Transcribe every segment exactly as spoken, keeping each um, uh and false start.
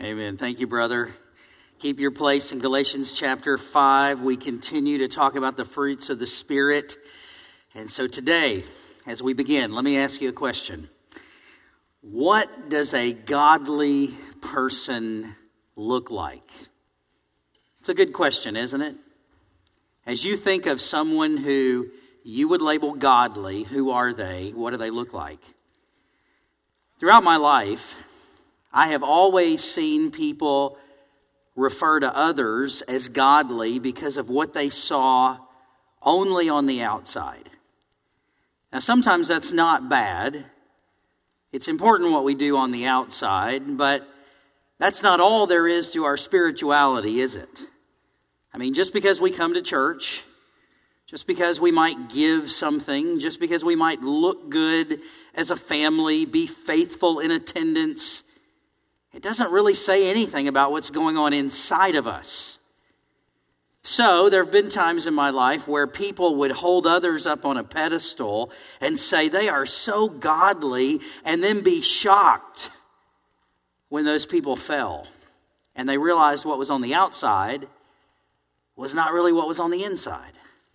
Amen. Thank you, brother. Keep your place in Galatians chapter five. We continue to talk about the fruits of the Spirit. And so today, as we begin, let me ask you a question. What does a godly person look like? It's a good question, isn't it? As you think of someone who you would label godly, who are they? What do they look like? Throughout my life, I have always seen people refer to others as godly because of what they saw only on the outside. Now, sometimes that's not bad. It's important what we do on the outside, but that's not all there is to our spirituality, is it? I mean, just because we come to church, just because we might give something, just because we might look good as a family, be faithful in attendance, it doesn't really say anything about what's going on inside of us. So there have been times in my life where people would hold others up on a pedestal and say they are so godly, and then be shocked when those people fell and they realized what was on the outside was not really what was on the inside.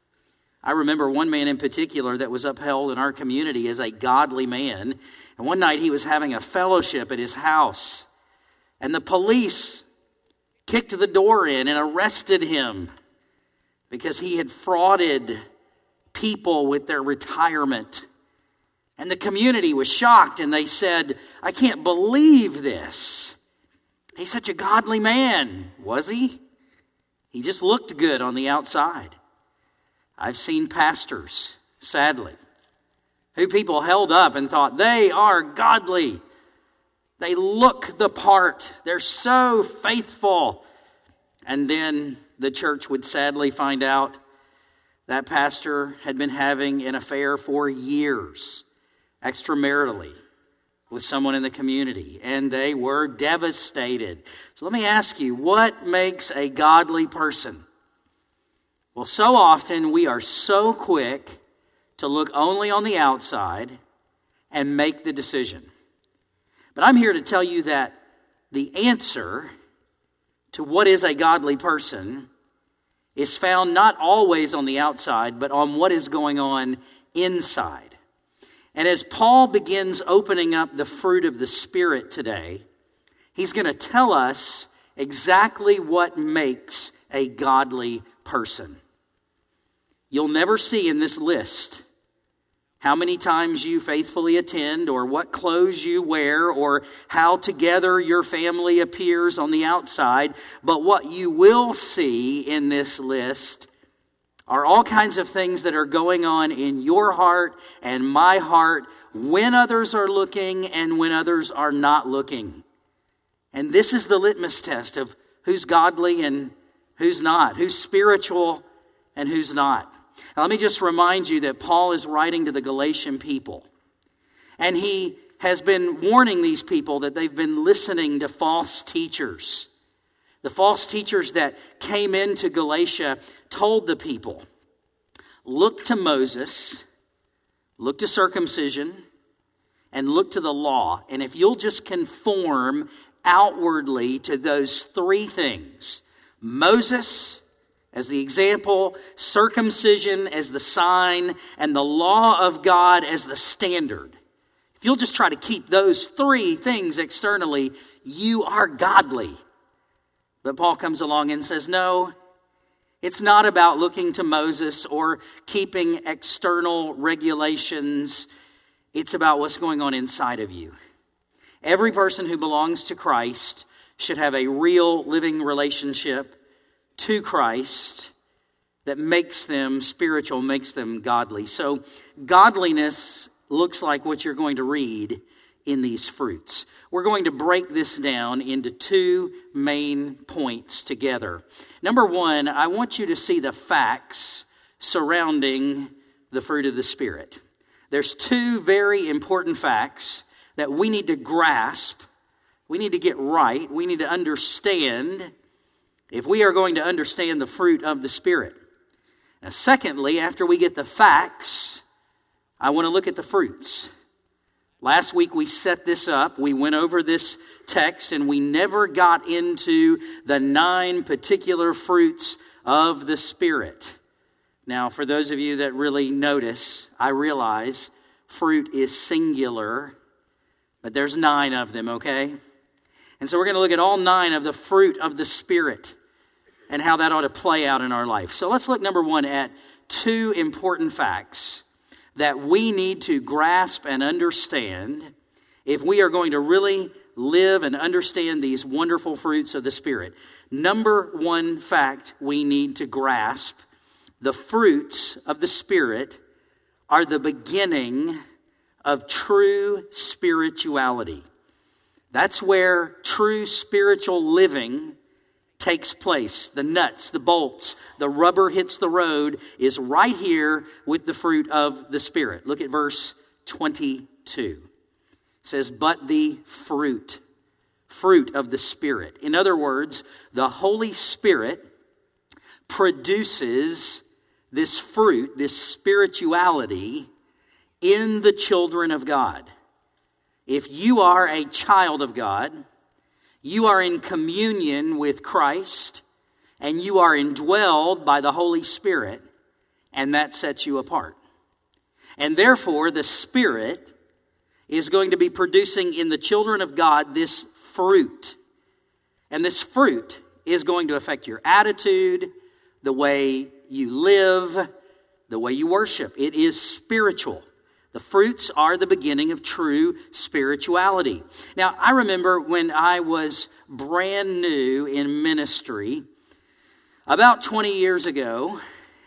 I remember one man in particular that was upheld in our community as a godly man. And one night he was having a fellowship at his house. And the police kicked the door in and arrested him because he had frauded people with their retirement. And the community was shocked, and they said, I can't believe this. He's such a godly man. Was he? He just looked good on the outside. I've seen pastors, sadly, who people held up and thought they are godly. They look the part. They're so faithful. And then the church would sadly find out that pastor had been having an affair for years, extramaritally, with someone in the community. And they were devastated. So let me ask you, what makes a godly person? Well, so often we are so quick to look only on the outside and make the decision. But I'm here to tell you that the answer to what is a godly person is found not always on the outside, but on what is going on inside. And as Paul begins opening up the fruit of the Spirit today, he's going to tell us exactly what makes a godly person. You'll never see in this list how many times you faithfully attend, or what clothes you wear, or how together your family appears on the outside. But what you will see in this list are all kinds of things that are going on in your heart and my heart when others are looking and when others are not looking. And this is the litmus test of who's godly and who's not, who's spiritual and who's not. Now, let me just remind you that Paul is writing to the Galatian people. And he has been warning these people that they've been listening to false teachers. The false teachers that came into Galatia told the people, look to Moses, look to circumcision, and look to the law. And if you'll just conform outwardly to those three things, Moses as the example, circumcision as the sign, and the law of God as the standard. If you'll just try to keep those three things externally, you are godly. But Paul comes along and says, no, it's not about looking to Moses or keeping external regulations. It's about what's going on inside of you. Every person who belongs to Christ should have a real living relationship to Christ that makes them spiritual, makes them godly. So godliness looks like what you're going to read in these fruits. We're going to break this down into two main points together. Number one, I want you to see the facts surrounding the fruit of the Spirit. There's two very important facts that we need to grasp, we need to get right, we need to understand if we are going to understand the fruit of the Spirit. Now, secondly, after we get the facts, I want to look at the fruits. Last week we set this up. We went over this text and we never got into the nine particular fruits of the Spirit. Now, for those of you that really notice, I realize fruit is singular, but there's nine of them, okay? And so we're going to look at all nine of the fruit of the Spirit and how that ought to play out in our life. So let's look, number one, at two important facts that we need to grasp and understand if we are going to really live and understand these wonderful fruits of the Spirit. Number one fact we need to grasp: the fruits of the Spirit are the beginning of true spirituality. That's where true spiritual living takes place. The nuts, the bolts, the rubber hits the road is right here with the fruit of the Spirit. Look at verse twenty-two. It says, but the fruit, fruit of the Spirit. In other words, the Holy Spirit produces this fruit, this spirituality in the children of God. If you are a child of God, you are in communion with Christ, and you are indwelled by the Holy Spirit, and that sets you apart. And therefore, the Spirit is going to be producing in the children of God this fruit. And this fruit is going to affect your attitude, the way you live, the way you worship. It is spiritual. The fruits are the beginning of true spirituality. Now, I remember when I was brand new in ministry, about twenty years ago,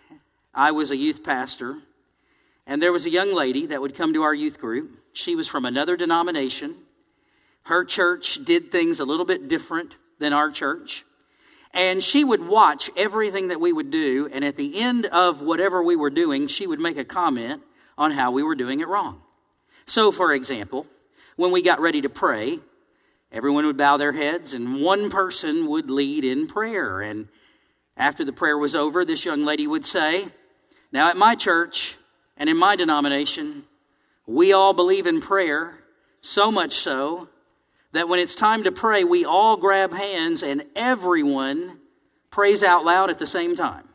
I was a youth pastor, and there was a young lady that would come to our youth group. She was from another denomination. Her church did things a little bit different than our church. And she would watch everything that we would do, and at the end of whatever we were doing, she would make a comment on how we were doing it wrong. So, for example, when we got ready to pray, everyone would bow their heads and one person would lead in prayer. And after the prayer was over, this young lady would say, now at my church and in my denomination, we all believe in prayer, so much so that when it's time to pray, we all grab hands and everyone prays out loud at the same time.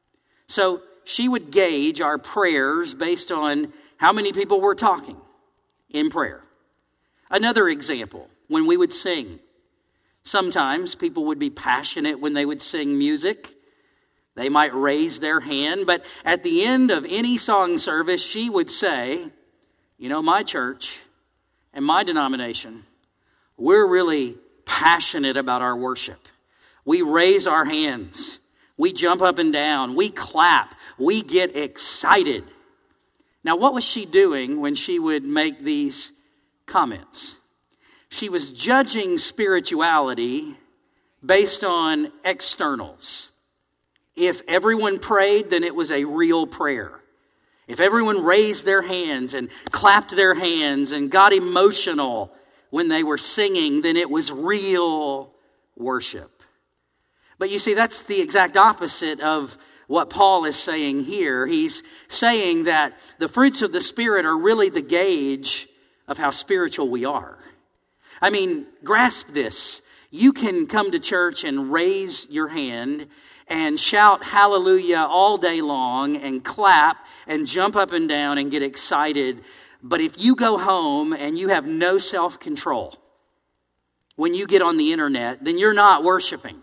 So she would gauge our prayers based on how many people were talking in prayer. Another example, when we would sing. Sometimes people would be passionate when they would sing music. They might raise their hand, but at the end of any song service, she would say, you know, my church and my denomination, we're really passionate about our worship. We raise our hands. We jump up and down. We clap. We get excited. Now, what was she doing when she would make these comments? She was judging spirituality based on externals. If everyone prayed, then it was a real prayer. If everyone raised their hands and clapped their hands and got emotional when they were singing, then it was real worship. But you see, that's the exact opposite of what Paul is saying here. He's saying that the fruits of the Spirit are really the gauge of how spiritual we are. I mean, grasp this. You can come to church and raise your hand and shout hallelujah all day long and clap and jump up and down and get excited. But if you go home and you have no self-control when you get on the internet, then you're not worshiping.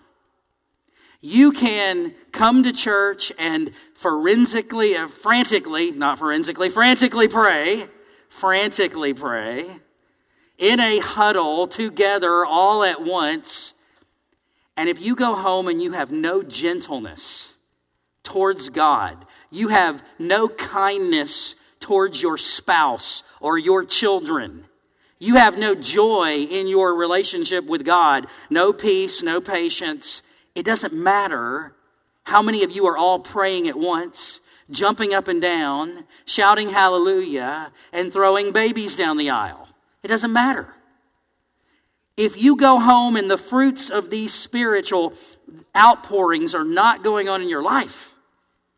You can come to church and forensically, uh, frantically, not forensically, frantically pray, frantically pray, in a huddle together all at once. And if you go home and you have no gentleness towards God, you have no kindness towards your spouse or your children, you have no joy in your relationship with God, no peace, no patience, it doesn't matter how many of you are all praying at once, jumping up and down, shouting hallelujah, and throwing babies down the aisle. It doesn't matter. If you go home and the fruits of these spiritual outpourings are not going on in your life,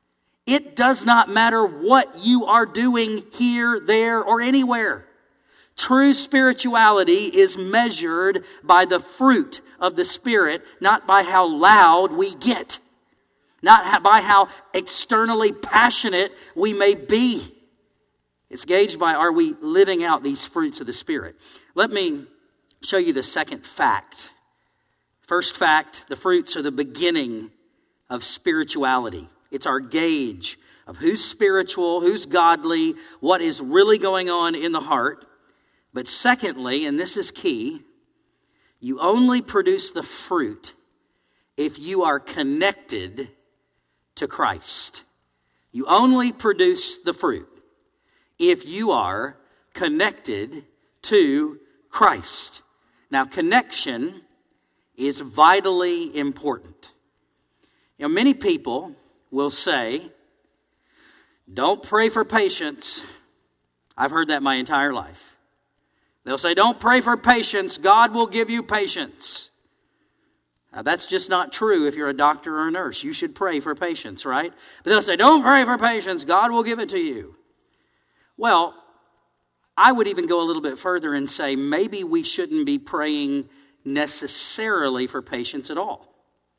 it does not matter what you are doing here, there, or anywhere. True spirituality is measured by the fruit of the Spirit, not by how loud we get, not by how externally passionate we may be. It's gauged by, are we living out these fruits of the Spirit? Let me show you the second fact. First fact, the fruits are the beginning of spirituality. It's our gauge of who's spiritual, who's godly, what is really going on in the heart. But secondly, and this is key, you only produce the fruit if you are connected to Christ. You only produce the fruit if you are connected to Christ. Now, connection is vitally important. You know, many people will say, don't pray for patience. I've heard that my entire life. They'll say, don't pray for patience. God will give you patience. Now, that's just not true if you're a doctor or a nurse. You should pray for patience, right? But they'll say, don't pray for patience. God will give it to you. Well, I would even go a little bit further and say maybe we shouldn't be praying necessarily for patience at all.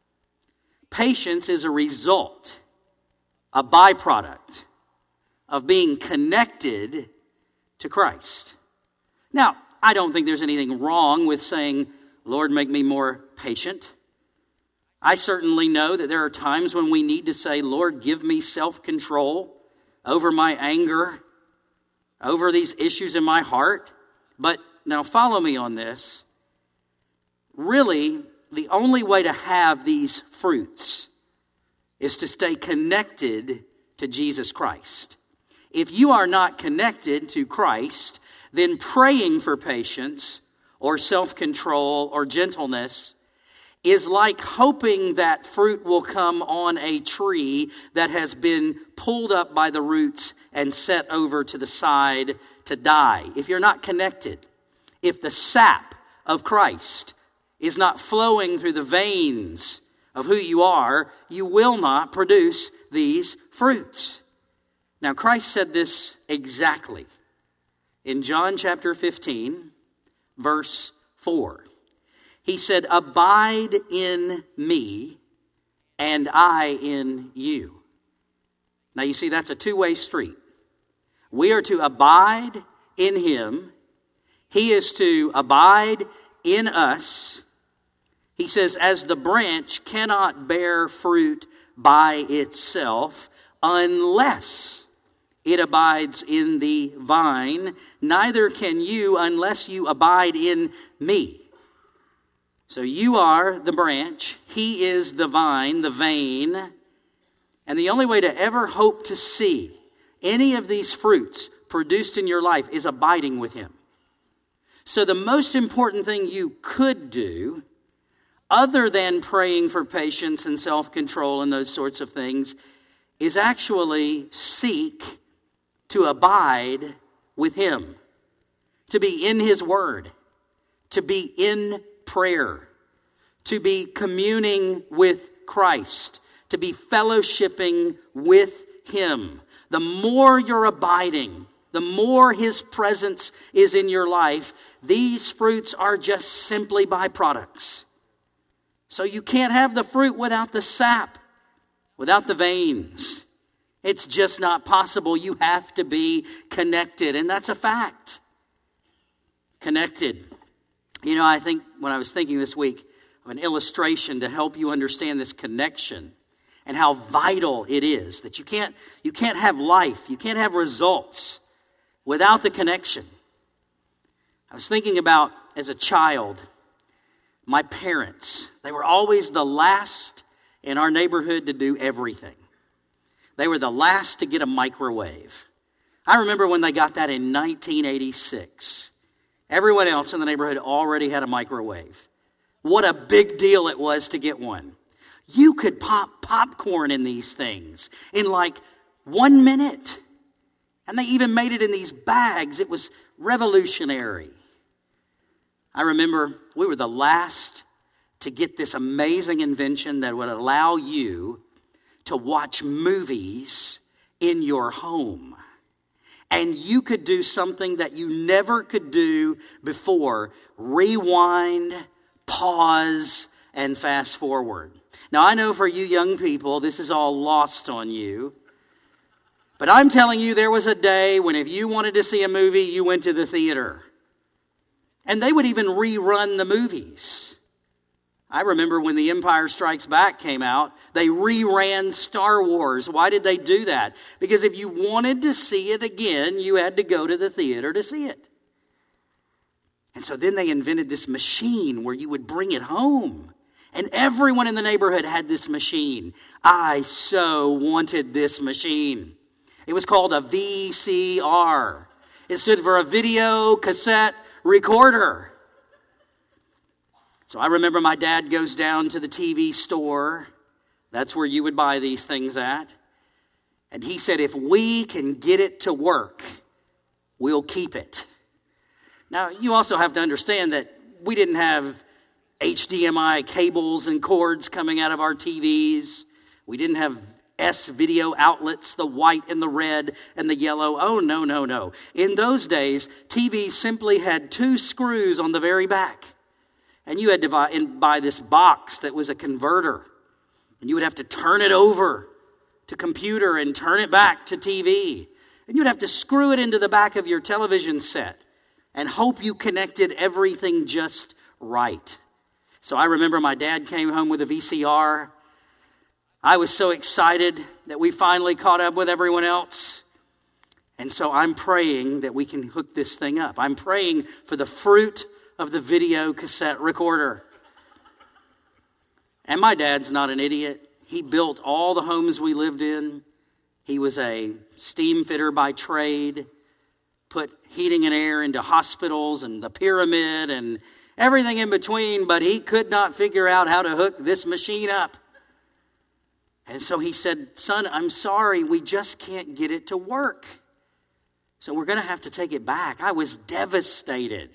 Patience is a result, a byproduct of being connected to Christ. Now, I don't think there's anything wrong with saying, Lord, make me more patient. I certainly know that there are times when we need to say, Lord, give me self-control over my anger, over these issues in my heart. But now follow me on this. Really, the only way to have these fruits is to stay connected to Jesus Christ. If you are not connected to Christ, then praying for patience or self-control or gentleness is like hoping that fruit will come on a tree that has been pulled up by the roots and set over to the side to die. If you're not connected, if the sap of Christ is not flowing through the veins of who you are, you will not produce these fruits. Now, Christ said this exactly in John chapter fifteen, verse four. He said, abide in me and I in you. Now you see, that's a two-way street. We are to abide in him. He is to abide in us. He says, as the branch cannot bear fruit by itself unless it abides in the vine, neither can you unless you abide in me. So you are the branch, he is the vine, the vein, and the only way to ever hope to see any of these fruits produced in your life is abiding with him. So the most important thing you could do, other than praying for patience and self-control and those sorts of things, is actually seek to abide with him, to be in his word, to be in prayer, to be communing with Christ, to be fellowshipping with him. The more you're abiding, the more his presence is in your life, these fruits are just simply byproducts. So you can't have the fruit without the sap, without the veins. It's just not possible. You have to be connected, and that's a fact. Connected. You know, I think when I was thinking this week of an illustration to help you understand this connection and how vital it is, that you can't, you can't have life, you can't have results without the connection. I was thinking about, as a child, my parents. They were always the last in our neighborhood to do everything. They were the last to get a microwave. I remember when they got that in nineteen eighty-six. Everyone else in the neighborhood already had a microwave. What a big deal it was to get one. You could pop popcorn in these things in like one minute. And they even made it in these bags. It was revolutionary. I remember we were the last to get this amazing invention that would allow you to watch movies in your home. And you could do something that you never could do before. Rewind, pause, and fast forward. Now, I know for you young people, this is all lost on you. But I'm telling you, there was a day when if you wanted to see a movie, you went to the theater. And they would even rerun the movies. I remember when The Empire Strikes Back came out, they reran Star Wars. Why did they do that? Because if you wanted to see it again, you had to go to the theater to see it. And so then they invented this machine where you would bring it home. And everyone in the neighborhood had this machine. I so wanted this machine. It was called a V C R. It stood for a video cassette recorder. So I remember my dad goes down to the T V store. That's where you would buy these things at. And he said, if we can get it to work, we'll keep it. Now, you also have to understand that we didn't have H D M I cables and cords coming out of our T Vs. We didn't have S video outlets, the white and the red and the yellow. Oh, no, no, no. In those days, T Vs simply had two screws on the very back. And you had to buy, buy this box that was a converter. And you would have to turn it over to computer and turn it back to T V. And you would have to screw it into the back of your television set and hope you connected everything just right. So I remember my dad came home with a V C R. I was so excited that we finally caught up with everyone else. And so I'm praying that we can hook this thing up. I'm praying for the fruit of the video cassette recorder. And my dad's not an idiot. He built all the homes we lived in. He was a steam fitter by trade, put heating and air into hospitals and the pyramid and everything in between, but he could not figure out how to hook this machine up. And so he said, son, I'm sorry, we just can't get it to work. So we're going to have to take it back. I was devastated.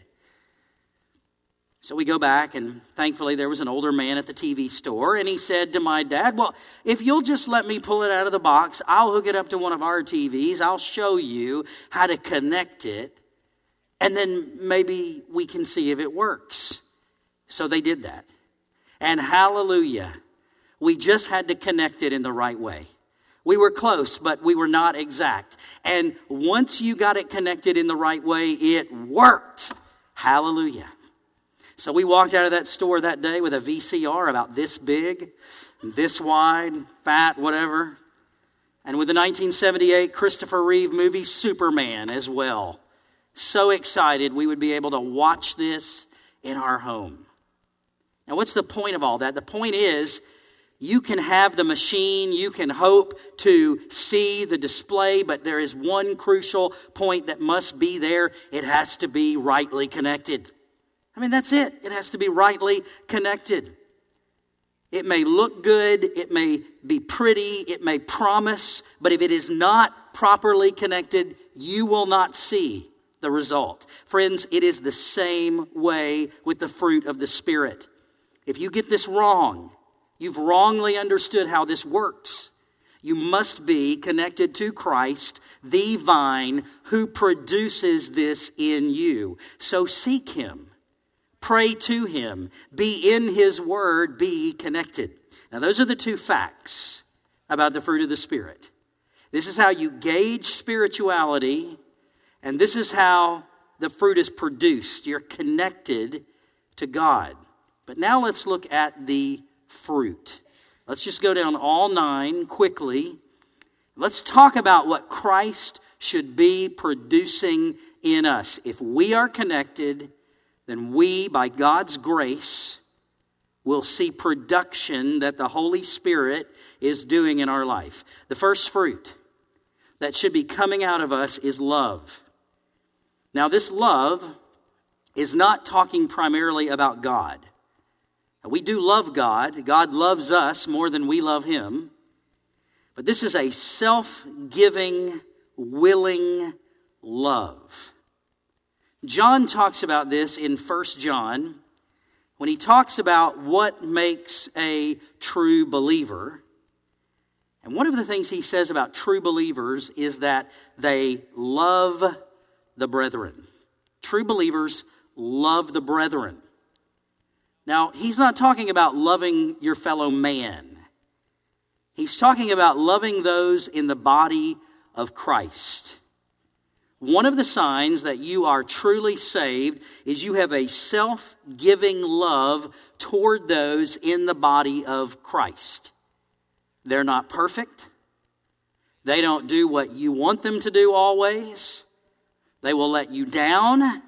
So we go back, and thankfully there was an older man at the T V store, and he said to my dad, well, if you'll just let me pull it out of the box, I'll hook it up to one of our T Vs. I'll show you how to connect it, and then maybe we can see if it works. So they did that. And hallelujah, we just had to connect it in the right way. We were close, but we were not exact. And once you got it connected in the right way, it worked. Hallelujah. So we walked out of that store that day with a V C R about this big, this wide, fat, whatever. And with the nineteen seventy-eight Christopher Reeve movie, Superman, as well. So excited we would be able to watch this in our home. Now, what's the point of all that? The point is, you can have the machine, you can hope to see the display, but there is one crucial point that must be there. It has to be rightly connected. I mean, that's it. It has to be rightly connected. It may look good, it may be pretty, it may promise, but if it is not properly connected, you will not see the result. Friends, it is the same way with the fruit of the Spirit. If you get this wrong, you've wrongly understood how this works. You must be connected to Christ, the vine, who produces this in you. So seek Him. Pray to Him. Be in His Word. Be connected. Now, those are the two facts about the fruit of the Spirit. This is how you gauge spirituality, and this is how the fruit is produced. You're connected to God. But now let's look at the fruit. Let's just go down all nine quickly. Let's talk about what Christ should be producing in us. If we are connected, then we, by God's grace, will see production that the Holy Spirit is doing in our life. The first fruit that should be coming out of us is love. Now, this love is not talking primarily about God. We do love God. God loves us more than we love Him. But this is a self-giving, willing love. John talks about this in First John when he talks about what makes a true believer. And one of the things he says about true believers is that they love the brethren. True believers love the brethren. Now, he's not talking about loving your fellow man. He's talking about loving those in the body of Christ. One of the signs that you are truly saved is you have a self-giving love toward those in the body of Christ. They're not perfect. They don't do what you want them to do always. They will let you down.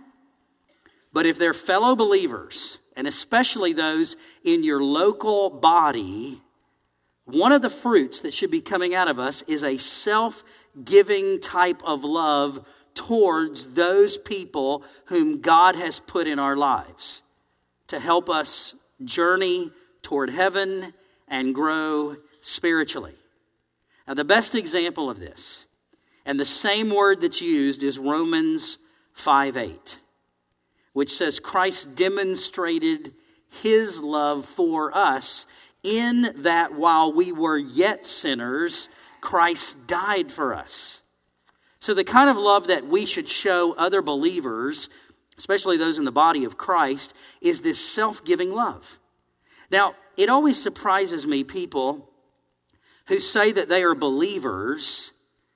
But if they're fellow believers, and especially those in your local body, one of the fruits that should be coming out of us is a self-giving type of love towards those people whom God has put in our lives to help us journey toward heaven and grow spiritually. Now, the best example of this, and the same word that's used, is Romans five eight, which says Christ demonstrated his love for us in that while we were yet sinners, Christ died for us. So the kind of love that we should show other believers, especially those in the body of Christ, is this self-giving love. Now, it always surprises me, people who say that they are believers,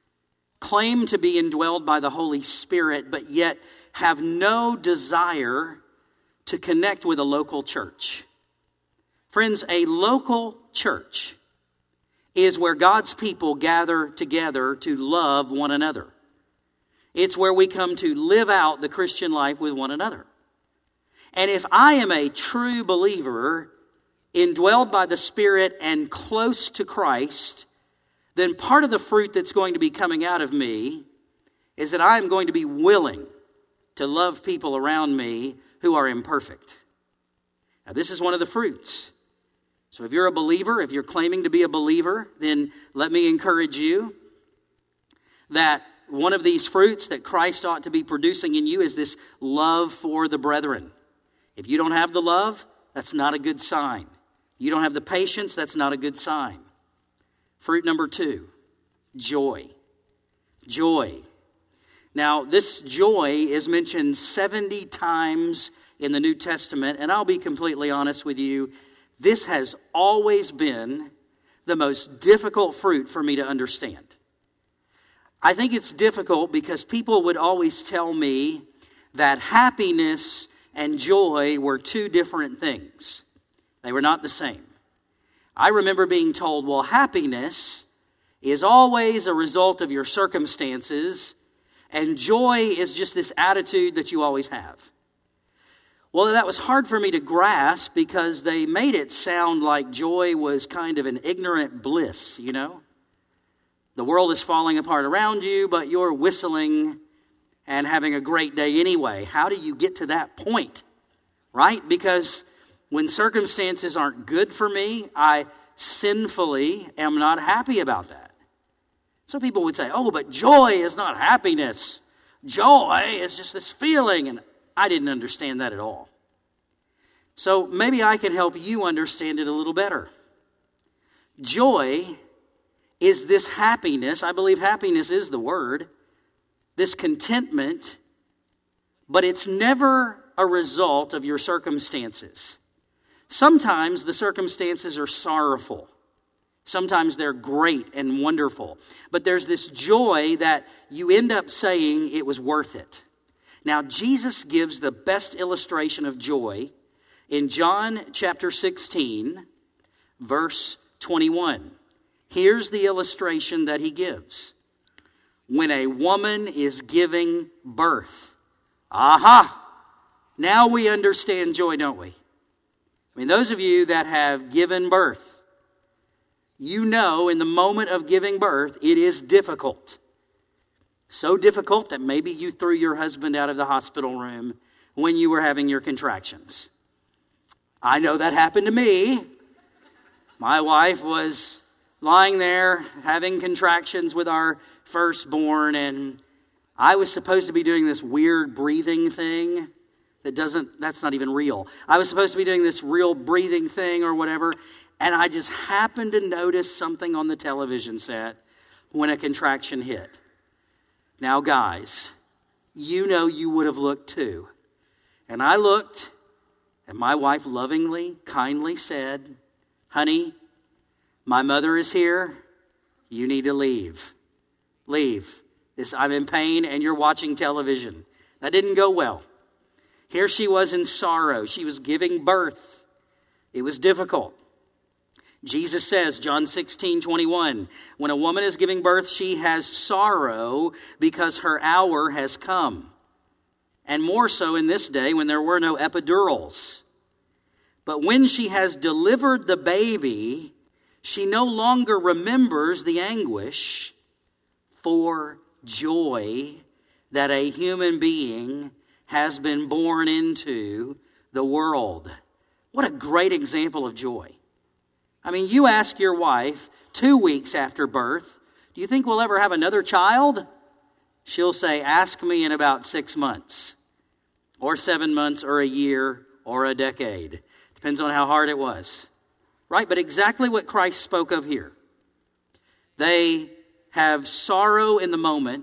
claim to be indwelled by the Holy Spirit, but yet have no desire to connect with a local church. Friends, a local church is where God's people gather together to love one another. It's where we come to live out the Christian life with one another. And if I am a true believer, indwelled by the Spirit and close to Christ, then part of the fruit that's going to be coming out of me is that I am going to be willing to love people around me who are imperfect. Now, this is one of the fruits. So if you're a believer, if you're claiming to be a believer, then let me encourage you that one of these fruits that Christ ought to be producing in you is this love for the brethren. If you don't have the love, that's not a good sign. You don't have the patience, that's not a good sign. Fruit number two, joy. Joy. Now, this joy is mentioned seventy times in the New Testament, and I'll be completely honest with you, this has always been the most difficult fruit for me to understand. I think it's difficult because people would always tell me that happiness and joy were two different things. They were not the same. I remember being told, well, happiness is always a result of your circumstances, and joy is just this attitude that you always have. Well, that was hard for me to grasp because they made it sound like joy was kind of an ignorant bliss, you know? The world is falling apart around you, but you're whistling and having a great day anyway. How do you get to that point, right? Because when circumstances aren't good for me, I sinfully am not happy about that. So people would say, oh, but joy is not happiness. Joy is just this feeling, and I didn't understand that at all. So maybe I can help you understand it a little better. Joy is this happiness, I believe happiness is the word, this contentment, but it's never a result of your circumstances. Sometimes the circumstances are sorrowful. Sometimes they're great and wonderful. But there's this joy that you end up saying it was worth it. Now, Jesus gives the best illustration of joy in John chapter sixteen, verse twenty-one. Here's the illustration that he gives. When a woman is giving birth. Aha! Now we understand joy, don't we? I mean, those of you that have given birth, you know in the moment of giving birth, it is difficult. So difficult that maybe you threw your husband out of the hospital room when you were having your contractions. I know that happened to me. My wife was lying there having contractions with our firstborn, and I was supposed to be doing this weird breathing thing that doesn't, that's not even real. I was supposed to be doing this real breathing thing or whatever, And I just happened to notice something on the television set when a contraction hit. Now, guys, you know you would have looked too. And I looked, and my wife lovingly, kindly said, "Honey, my mother is here. You need to leave. Leave. This, I'm in pain, and you're watching television." That didn't go well. Here she was in sorrow. She was giving birth. It was difficult. Jesus says, John sixteen twenty-one, when a woman is giving birth, she has sorrow because her hour has come. And more so in this day when there were no epidurals. But when she has delivered the baby, she no longer remembers the anguish for joy that a human being has been born into the world. What a great example of joy. I mean, you ask your wife two weeks after birth, "Do you think we'll ever have another child?" She'll say, "Ask me in about six months, or seven months, or a year, or a decade." Depends on how hard it was. Right? But exactly what Christ spoke of here. They have sorrow in the moment,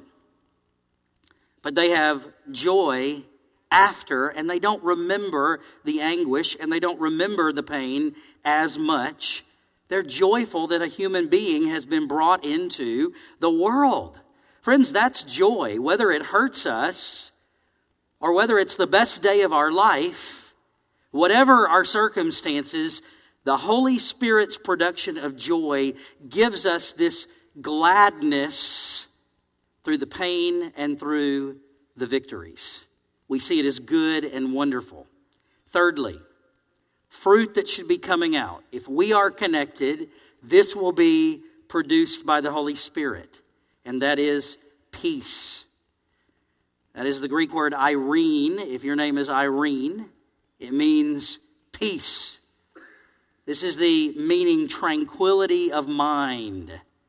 but they have joy after, and they don't remember the anguish, and they don't remember the pain as much. They're joyful that a human being has been brought into the world. Friends, that's joy. Whether it hurts us, or whether it's the best day of our life, whatever our circumstances, the Holy Spirit's production of joy gives us this gladness through the pain and through the victories. We see it as good and wonderful. Thirdly, fruit that should be coming out. If we are connected, this will be produced by the Holy Spirit, and that is peace. That is the Greek word Irene. If your name is Irene, it means peace. This is the meaning tranquility of mind.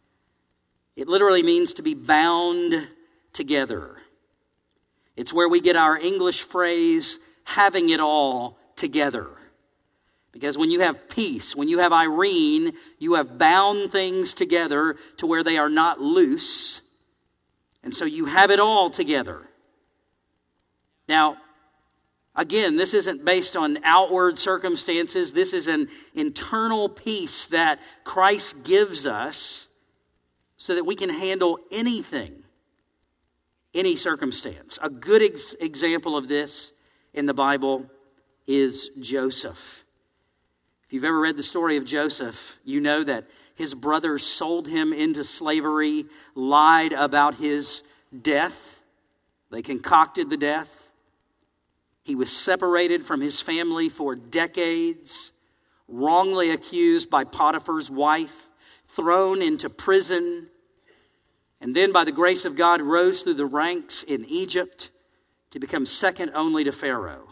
It literally means to be bound together. It's where we get our English phrase, having it all together. Because when you have peace, when you have Irene, you have bound things together to where they are not loose. And so you have it all together. Now, again, this isn't based on outward circumstances. This is an internal peace that Christ gives us so that we can handle anything, any circumstance. A good ex- example of this in the Bible is Joseph. If you've ever read the story of Joseph, you know that his brothers sold him into slavery, lied about his death. They concocted the death. He was separated from his family for decades, wrongly accused by Potiphar's wife, thrown into prison, and then by the grace of God rose through the ranks in Egypt to become second only to Pharaoh.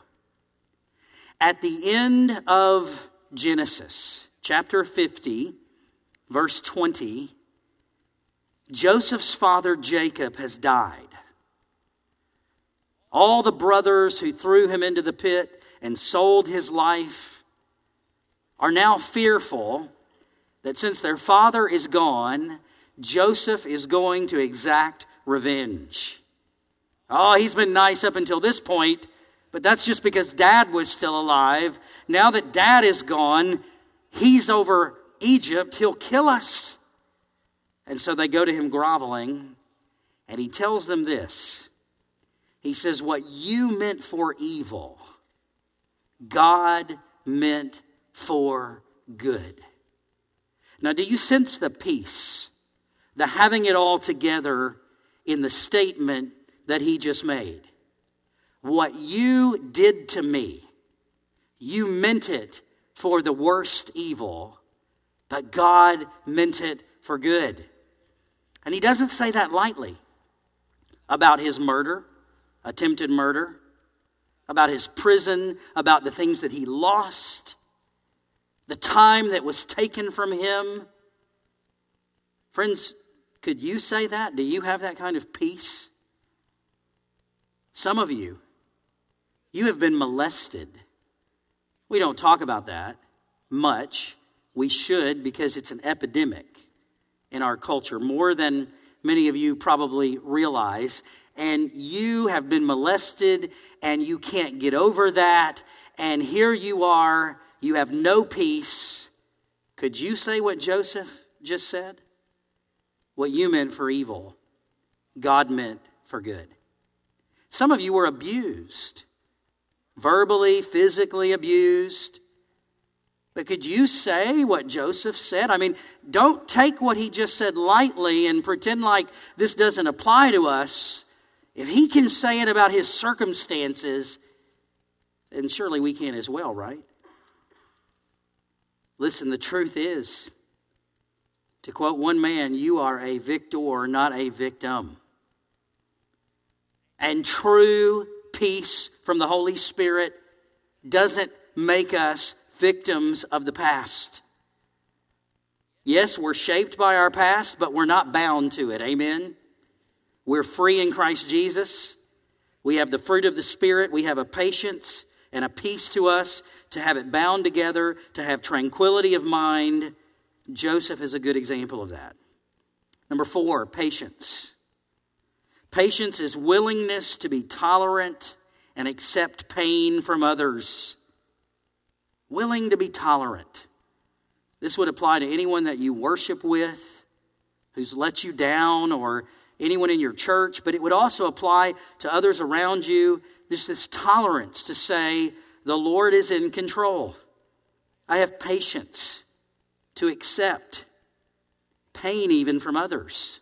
At the end of Genesis, chapter fifty, verse twenty, Joseph's father Jacob has died. All the brothers who threw him into the pit and sold his life are now fearful that since their father is gone, Joseph is going to exact revenge. Oh, he's been nice up until this point, but that's just because Dad was still alive. Now that Dad is gone, he's over Egypt. He'll kill us. And so they go to him groveling, and he tells them this. He says, what you meant for evil, God meant for good. Now, do you sense the peace, the having it all together in the statement that he just made? What you did to me, you meant it for the worst evil, but God meant it for good. And he doesn't say that lightly about his murder, attempted murder, about his prison, about the things that he lost, the time that was taken from him. Friends, could you say that? Do you have that kind of peace? Some of you, you have been molested. We don't talk about that much, We should, because it's an epidemic in our culture, more than many of you probably realize. And you have been molested, and you can't get over that. And here you are, you have no peace. Could you say what Joseph just said? What you meant for evil, God meant for good. Some of you were abused, verbally, physically abused. But could you say what Joseph said? I mean, don't take what he just said lightly and pretend like this doesn't apply to us. If he can say it about his circumstances, then surely we can as well, right? Listen, the truth is, to quote one man, you are a victor, not a victim. And true peace from the Holy Spirit doesn't make us victims of the past. Yes, we're shaped by our past, but we're not bound to it. Amen? We're free in Christ Jesus. We have the fruit of the Spirit. We have a patience and a peace to us to have it bound together, to have tranquility of mind. Joseph is a good example of that. Number four, patience. Patience is willingness to be tolerant and accept pain from others. Willing to be tolerant. This would apply to anyone that you worship with, who's let you down, or anyone in your church, but it would also apply to others around you. There's this tolerance to say, the Lord is in control. I have patience to accept pain even from others.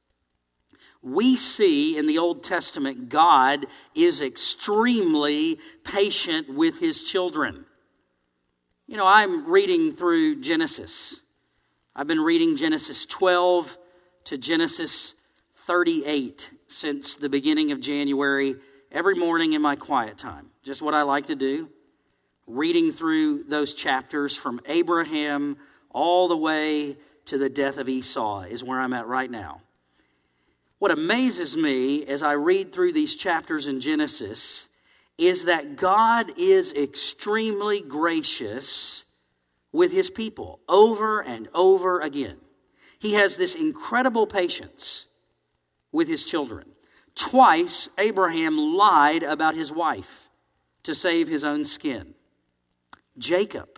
We see in the Old Testament, God is extremely patient with His children. You know, I'm reading through Genesis. I've been reading Genesis twelve to Genesis thirty-eight since the beginning of January, every morning in my quiet time. Just what I like to do. Reading through those chapters from Abraham all the way to the death of Esau is where I'm at right now. What amazes me as I read through these chapters in Genesis is that God is extremely gracious with His people over and over again. He has this incredible patience with His children. Twice, Abraham lied about his wife to save his own skin. Jacob,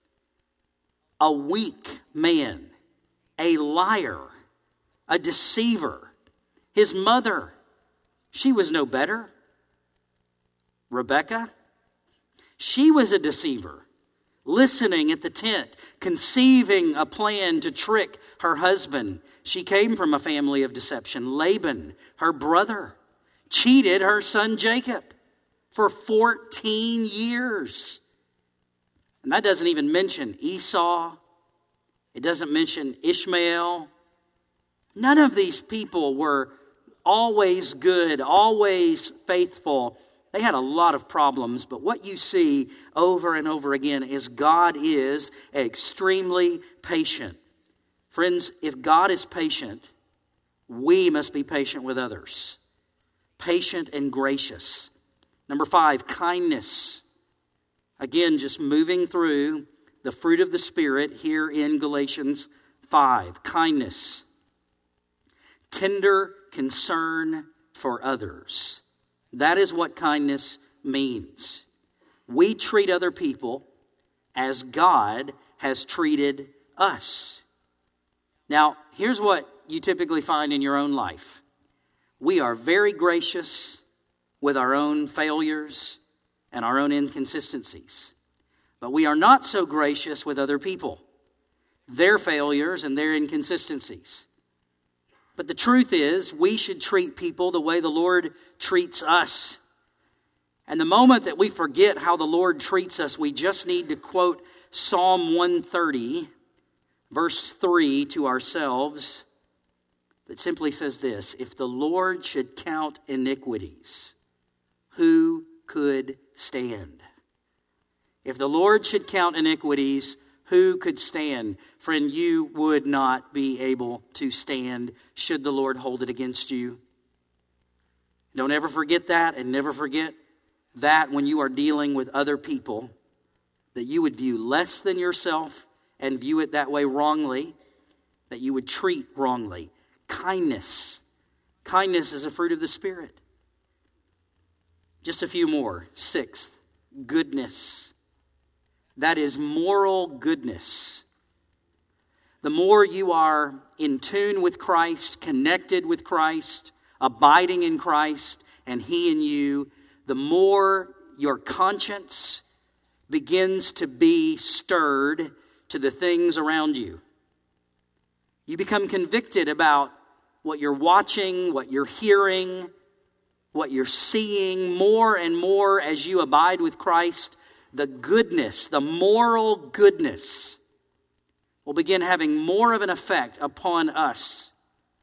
a weak man, a liar, a deceiver. His mother, she was no better. Rebecca, she was a deceiver, listening at the tent, conceiving a plan to trick her husband. She came from a family of deception. Laban, her brother, cheated her son Jacob for fourteen years. And that doesn't even mention Esau. It doesn't mention Ishmael. None of these people were always good, always faithful. They had a lot of problems, but what you see over and over again is God is extremely patient. Friends, if God is patient, we must be patient with others. Patient and gracious. Number five, kindness. Again, just moving through the fruit of the Spirit here in Galatians five. Kindness. Tender concern for others. That is what kindness means. We treat other people as God has treated us. Now, here's what you typically find in your own life. We are very gracious with our own failures and our own inconsistencies. But we are not so gracious with other people, their failures and their inconsistencies. But the truth is, we should treat people the way the Lord treats us. And the moment that we forget how the Lord treats us, we just need to quote Psalm one thirty, verse three to ourselves. That simply says this: if the Lord should count iniquities, who could stand? If the Lord should count iniquities, who could stand? Friend, you would not be able to stand should the Lord hold it against you. Don't ever forget that, and never forget that when you are dealing with other people, that you would view less than yourself and view it that way wrongly, that you would treat wrongly. Kindness. Kindness is a fruit of the Spirit. Just a few more. Sixth, goodness. That is moral goodness. The more you are in tune with Christ, connected with Christ, abiding in Christ, and He in you, the more your conscience begins to be stirred to the things around you. You become convicted about what you're watching, what you're hearing, what you're seeing more and more as you abide with Christ. The goodness, the moral goodness will begin having more of an effect upon us.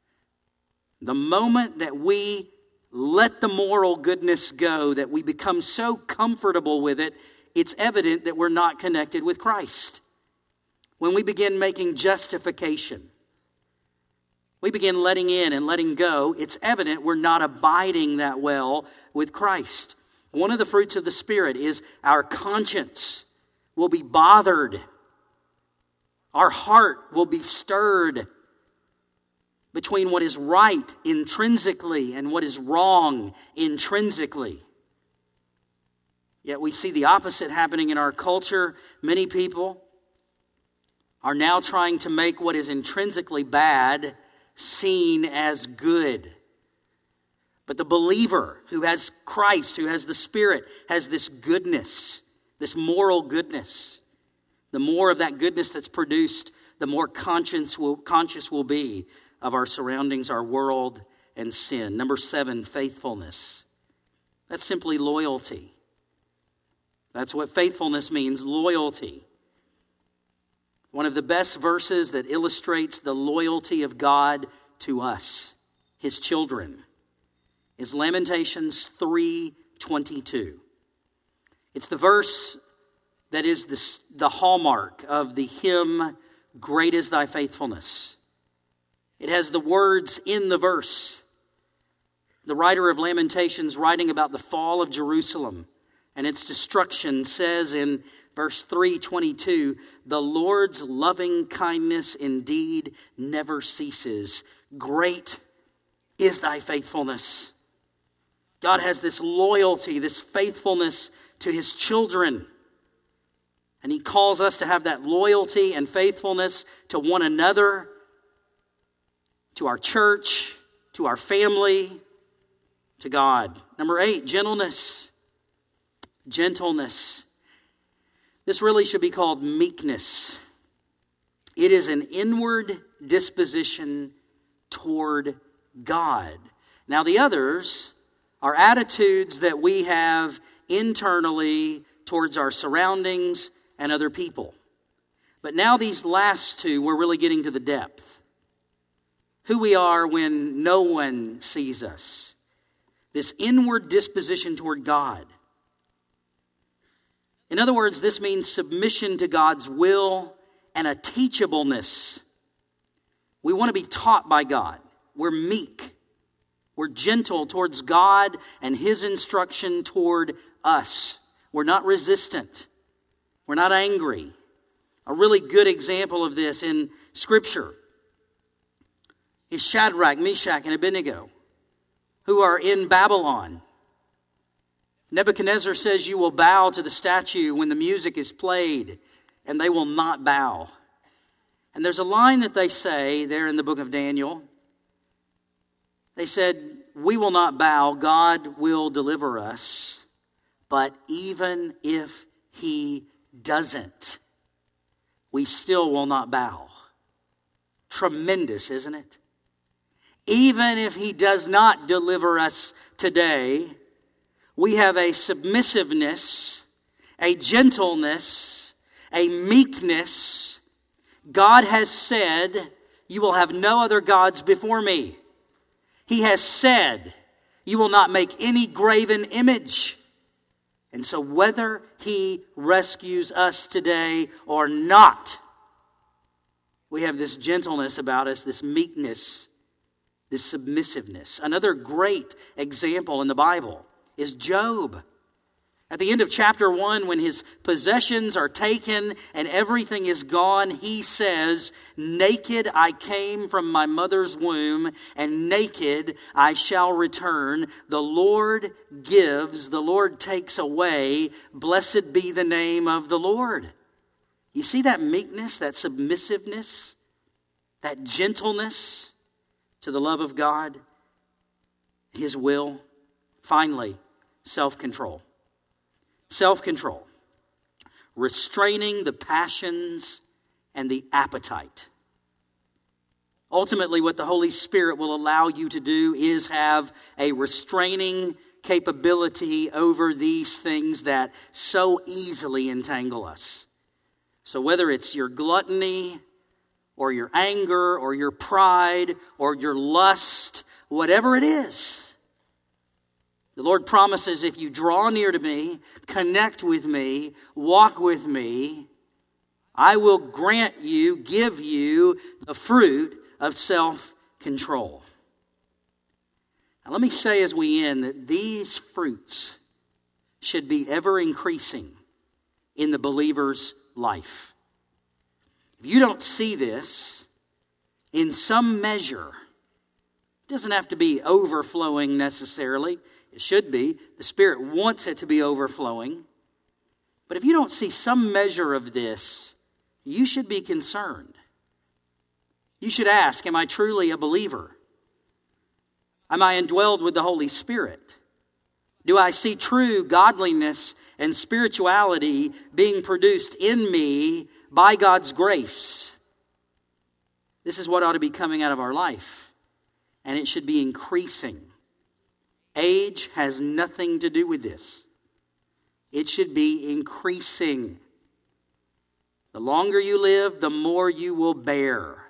The moment that we let the moral goodness go, that we become so comfortable with it, it's evident that we're not connected with Christ. When we begin making justification, we begin letting in and letting go, it's evident we're not abiding that well with Christ. One of the fruits of the Spirit is our conscience will be bothered. Our heart will be stirred between what is right intrinsically and what is wrong intrinsically. Yet we see the opposite happening in our culture. Many people are now trying to make what is intrinsically bad seen as good. But the believer who has Christ, who has the Spirit, has this goodness, this moral goodness. The more of that goodness that's produced, the more conscious will, conscious will be of our surroundings, our world, and sin. Number seven, faithfulness. That's simply loyalty. That's what faithfulness means, loyalty. One of the best verses that illustrates the loyalty of God to us, His children, is Lamentations three twenty-two. It's the verse that is the, the hallmark of the hymn, Great is Thy Faithfulness. It has the words in the verse. The writer of Lamentations, writing about the fall of Jerusalem and its destruction, says in verse three twenty-two, the Lord's loving kindness indeed never ceases. Great is Thy faithfulness. God has this loyalty, this faithfulness to His children. And He calls us to have that loyalty and faithfulness to one another, to our church, to our family, to God. Number eight, gentleness. Gentleness. This really should be called meekness. It is an inward disposition toward God. Now the others are attitudes that we have internally towards our surroundings and other people. But now these last two, we're really getting to the depth. Who we are when no one sees us. This inward disposition toward God. In other words, this means submission to God's will and a teachableness. We want to be taught by God. We're meek. We're gentle towards God and His instruction toward us. We're not resistant. We're not angry. A really good example of this in Scripture is Shadrach, Meshach, and Abednego, who are in Babylon. Nebuchadnezzar says, you will bow to the statue when the music is played, and they will not bow. And there's a line that they say there in the book of Daniel. They said, we will not bow, God will deliver us. But even if He doesn't, we still will not bow. Tremendous, isn't it? Even if He does not deliver us today, we have a submissiveness, a gentleness, a meekness. God has said, you will have no other gods before me. He has said, you will not make any graven image. And so whether He rescues us today or not, we have this gentleness about us, this meekness, this submissiveness. Another great example in the Bible is Job. At the end of chapter one, when his possessions are taken and everything is gone, he says, "Naked I came from my mother's womb, and naked I shall return. The Lord gives, the Lord takes away. Blessed be the name of the Lord." You see that meekness, that submissiveness, that gentleness to the love of God, His will. Finally, self-control. Self-control, restraining the passions and the appetite. Ultimately, what the Holy Spirit will allow you to do is have a restraining capability over these things that so easily entangle us. So whether it's your gluttony or your anger or your pride or your lust, whatever it is, the Lord promises, if you draw near to me, connect with me, walk with me, I will grant you, give you the fruit of self-control. Now let me say as we end that these fruits should be ever increasing in the believer's life. If you don't see this in some measure, it doesn't have to be overflowing necessarily. It should be. The Spirit wants it to be overflowing. But if you don't see some measure of this, you should be concerned. You should ask, am I truly a believer? Am I indwelled with the Holy Spirit? Do I see true godliness and spirituality being produced in me by God's grace? This is what ought to be coming out of our life. And it should be increasing. Age has nothing to do with this. It should be increasing. The longer you live, the more you will bear.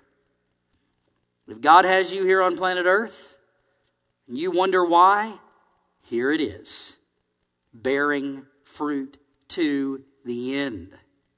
If God has you here on planet Earth, and you wonder why, here it is. Bearing fruit to the end.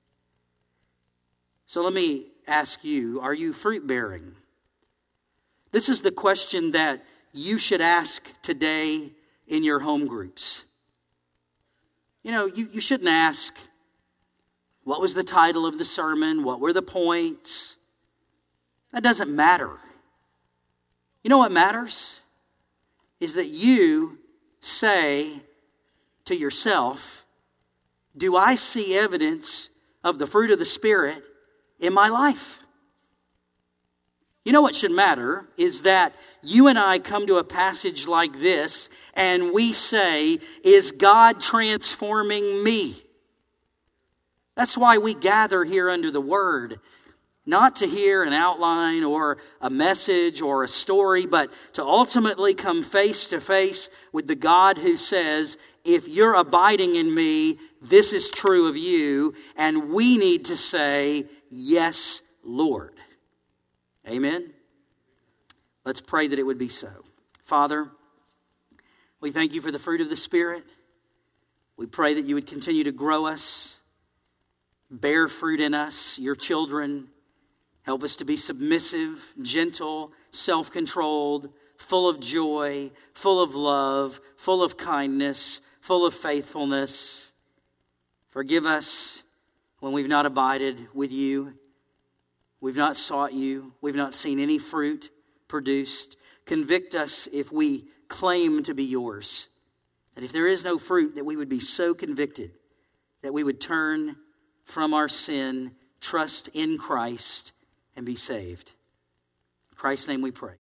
So let me ask you, are you fruit bearing? This is the question that you should ask today in your home groups. You know, you, you shouldn't ask, what was the title of the sermon? What were the points? That doesn't matter. You know what matters? Is that you say to yourself, do I see evidence of the fruit of the Spirit in my life? You know what should matter is that you and I come to a passage like this and we say, is God transforming me? That's why we gather here under the Word. Not to hear an outline or a message or a story, but to ultimately come face to face with the God who says, if you're abiding in me, this is true of you. And we need to say, yes, Lord. Amen? Let's pray that it would be so. Father, we thank you for the fruit of the Spirit. We pray that you would continue to grow us, bear fruit in us, your children. Help us to be submissive, gentle, self-controlled, full of joy, full of love, full of kindness, full of faithfulness. Forgive us when we've not abided with you. We've not sought you. We've not seen any fruit produced. Convict us if we claim to be yours. That if there is no fruit, that we would be so convicted that we would turn from our sin, trust in Christ, and be saved. In Christ's name we pray.